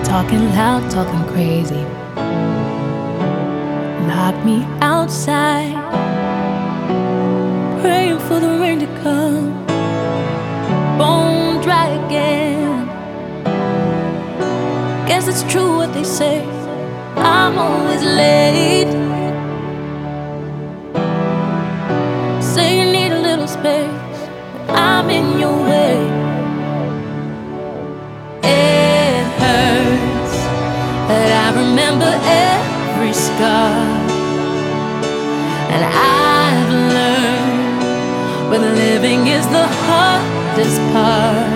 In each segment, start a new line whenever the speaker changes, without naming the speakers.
talking loud, talking crazy. Lock me outside, praying for the rain to come. Bone dry again. Guess it's true what they say, I'm always late. Say you need a little space, but I'm in your way. It hurts, but I remember every scar. And I've learned when living is the hardest part.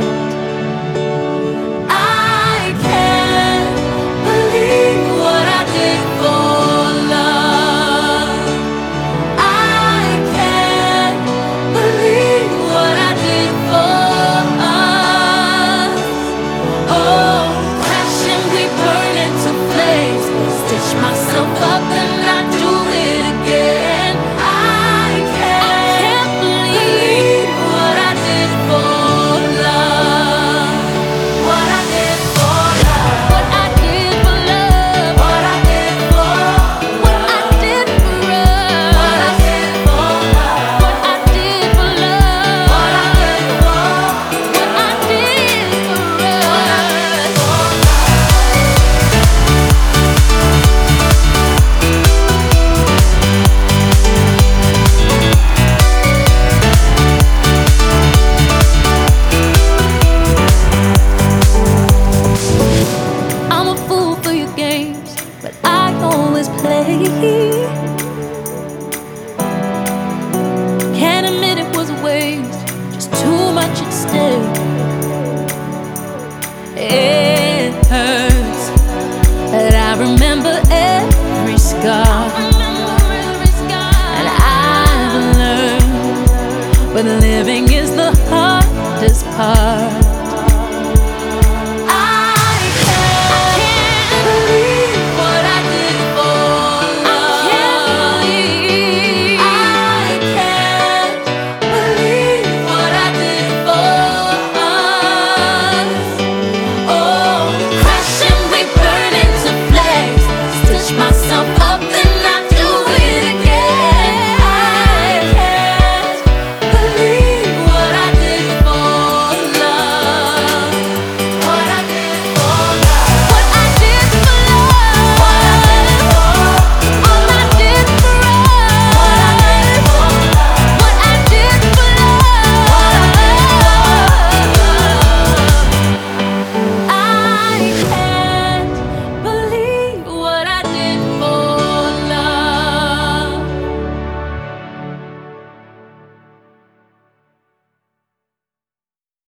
I can't believe what I did for love. I can't believe what I did for us. Oh, crashing, we burn into flames. Stitch myself up and I do it again. I can't believe what I did for love. What I did for love. What I did for love. What I did for. What I did for us. What I did for love. What I did for love. What I did for. What I did for us. I'm a fool for your games, but I always play. Can't admit it was a waste, just too much at stake. It hurts, but I remember every scar. And I've learned when living is the hardest part.